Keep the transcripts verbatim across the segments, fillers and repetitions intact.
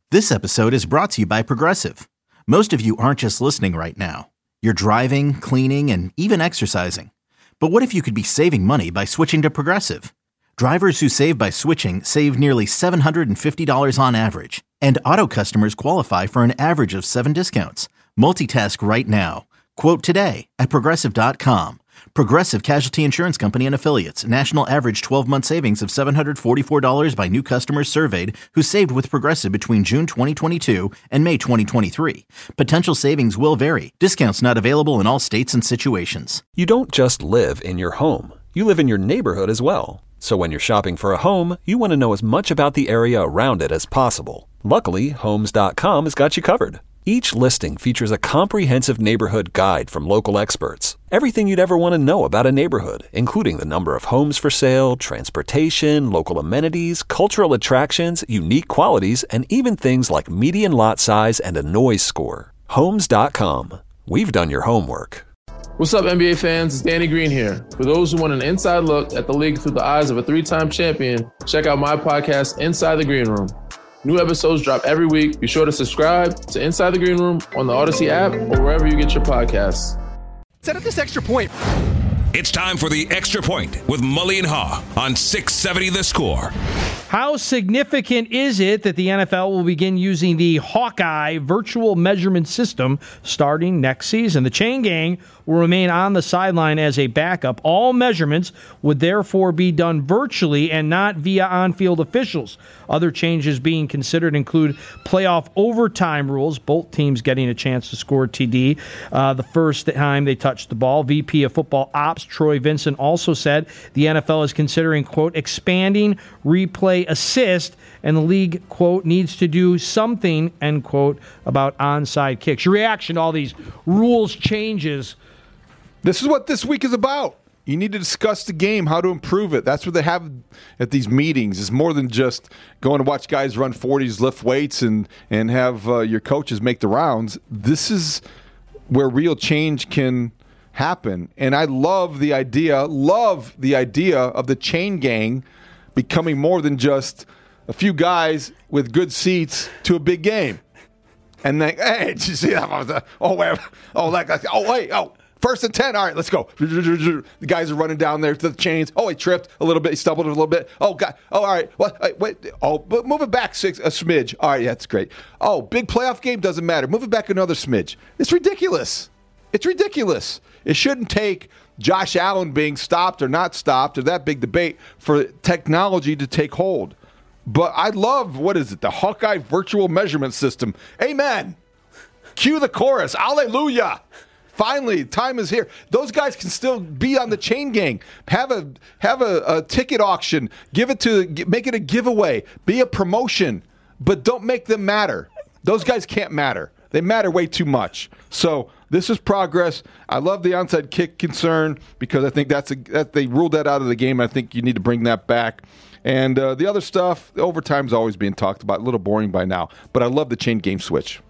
This episode is brought to you by Progressive. Most of you aren't just listening right now. You're driving, cleaning, and even exercising. But what if you could be saving money by switching to Progressive? Drivers who save by switching save nearly seven hundred fifty dollars on average. And auto customers qualify for an average of seven discounts. Multitask right now. Quote today at Progressive dot com. Progressive Casualty Insurance Company and Affiliates. National average twelve-month savings of seven hundred forty-four dollars by new customers surveyed who saved with Progressive between June twenty twenty-two and May twenty twenty-three. Potential savings will vary. Discounts not available in all states and situations. You don't just live in your home. You live in your neighborhood as well. So when you're shopping for a home, you want to know as much about the area around it as possible. Luckily, Homes dot com has got you covered. Each listing features a comprehensive neighborhood guide from local experts. Everything you'd ever want to know about a neighborhood, including the number of homes for sale, transportation, local amenities, cultural attractions, unique qualities, and even things like median lot size and a noise score. Homes dot com. We've done your homework. What's up, N B A fans? It's Danny Green here. For those who want an inside look at the league through the eyes of a three-time champion, check out my podcast, Inside the Green Room. New episodes drop every week. Be sure to subscribe to Inside the Green Room on the Odyssey app or wherever you get your podcasts. Set up this extra point. It's time for the Extra Point with Mully and Haw on six seventy The Score. How significant is it that the N F L will begin using the Hawkeye virtual measurement system starting next season? The Chain Gang will remain on the sideline as a backup. All measurements would therefore be done virtually and not via on-field officials. Other changes being considered include playoff overtime rules, both teams getting a chance to score T D uh, the first time they touch the ball. V P of Football Ops Troy Vincent also said the N F L is considering, quote, expanding replay assist, and the league, quote, needs to do something, end quote, about onside kicks. Your reaction to all these rules changes? This is what this week is about. You need to discuss the game, how to improve it. That's what they have at these meetings. It's more than just going to watch guys run forties, lift weights, and, and have uh, your coaches make the rounds. This is where real change can happen. And I love the idea, love the idea of the Chain Gang becoming more than just a few guys with good seats to a big game. And then, hey, did you see that? Oh, wait, oh, like, oh, wait, oh, first and ten. All right, let's go. The guys are running down there to the chains. Oh, he tripped a little bit. He stumbled a little bit. Oh, God. Oh, all right. What? Wait, wait. Oh, but move it back six, a smidge. All right, yeah, that's great. Oh, big playoff game doesn't matter. Move it back another smidge. It's ridiculous. It's ridiculous. It shouldn't take Josh Allen being stopped or not stopped or that big debate for technology to take hold. But I love, what is it, the Hawkeye virtual measurement system. Amen. Cue the chorus. Hallelujah. Finally, time is here. Those guys can still be on the Chain Gang. Have a have a, a ticket auction. Give it to make it a giveaway. Be a promotion, but don't make them matter. Those guys can't matter. They matter way too much. So this is progress. I love the onside kick concern because I think that's a that they ruled that out of the game. I think you need to bring that back. And uh, the other stuff, overtime's always being talked about. A little boring by now, but I love the Chain Game switch.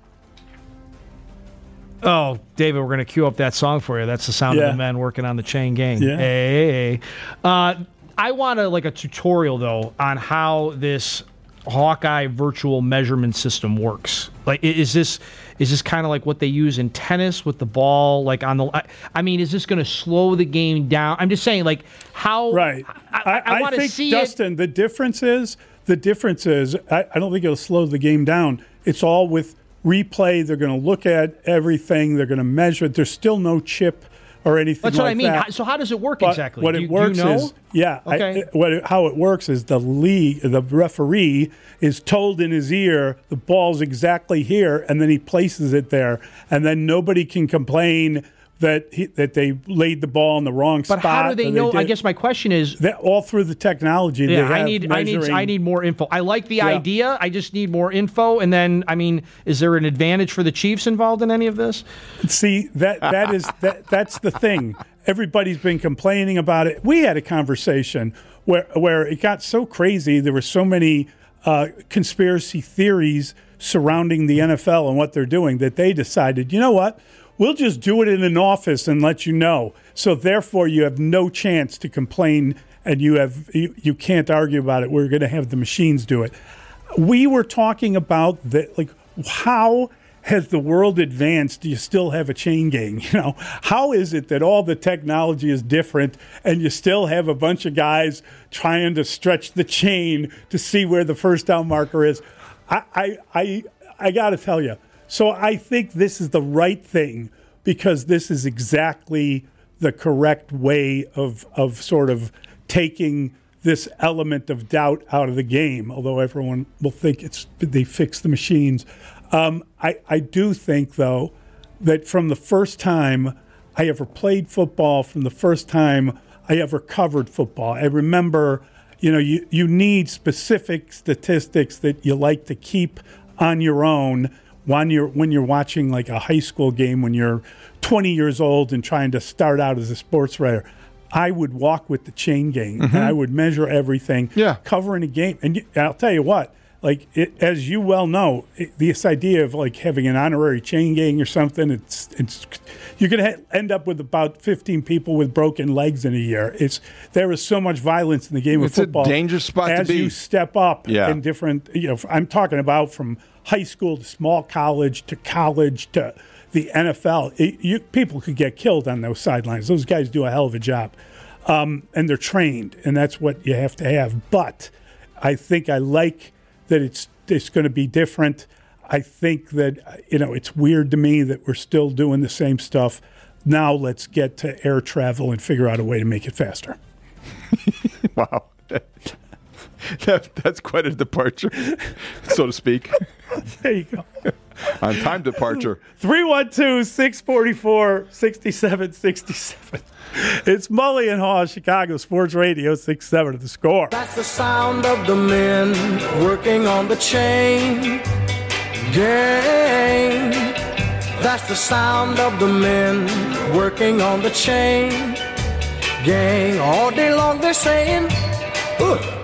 Oh, David, we're going to cue up that song for you. That's the sound yeah. of the men working on the Chain Gang. Yeah. Hey, hey, hey. Uh, I want a, like a tutorial, though, on how this Hawkeye virtual measurement system works. Like, is this is this kind of like what they use in tennis with the ball? Like on the, I, I mean, is this going to slow the game down? I'm just saying, like, how? Right. I, I, I, I want to see Dustin, it. the difference is the difference is I, I don't think it'll slow the game down. It's all with replay. They're going to look at everything. They're going to measure it. There's still no chip or anything That's like what I mean. that. So how does it work but exactly? What do it you, works do you know? is, yeah, okay. I, what it, how it works is the league, the referee is told in his ear the ball's exactly here, and then he places it there, and then nobody can complain that he, that they laid the ball in the wrong but spot. But how do they know? They I guess my question is, that all through the technology. Yeah, they have I need, I need, I need more info. I like the yeah. idea. I just need more info. And then, I mean, is there an advantage for the Chiefs involved in any of this? See, that that is that that's the thing. Everybody's been complaining about it. We had a conversation where where it got so crazy. There were so many uh, conspiracy theories surrounding the N F L and what they're doing that they decided, you know what? We'll just do it in an office and let you know. So therefore, you have no chance to complain, and you have you, you can't argue about it. We're going to have the machines do it. we were talking about that, like, how has the world advanced? Do you still have a chain gang? You know, how is it that all the technology is different and you still have a bunch of guys trying to stretch the chain to see where the first down marker is? I, I, I, I got to tell you. So I think this is the right thing because this is exactly the correct way of of sort of taking this element of doubt out of the game. Although everyone will think it's they fixed the machines. Um, I, I do think, though, that from the first time I ever played football, from the first time I ever covered football, I remember, you know, you, you need specific statistics that you like to keep on your own when you're, when you're watching like a high school game when you're twenty years old and trying to start out as a sports writer. I would walk with the chain gang, mm-hmm. and I would measure everything, yeah. covering a game. And you, I'll tell you what, like it, as you well know, it, this idea of like having an honorary chain gang or something, it's it's you're going to ha- end up with about fifteen people with broken legs in a year. It's there is so much violence in the game it's of football. It's a dangerous spot as to be. you step up yeah. in different, you know, I'm talking about from high school to small college to college to the N F L. It, you, people could get killed on those sidelines. Those guys do a hell of a job, um, and they're trained, and that's what you have to have. But I think I like that it's it's going to be different. I think that, you know, it's weird to me that we're still doing the same stuff. Now let's get to air travel and figure out a way to make it faster. Wow. That, that's quite a departure, so to speak. There you go. On time departure. three one two, six four four, six seven six seven. It's Mully and Haw, Chicago Sports Radio, six seven of The Score. That's the sound of the men working on the chain gang. That's the sound of the men working on the chain gang. All day long they're saying, ugh.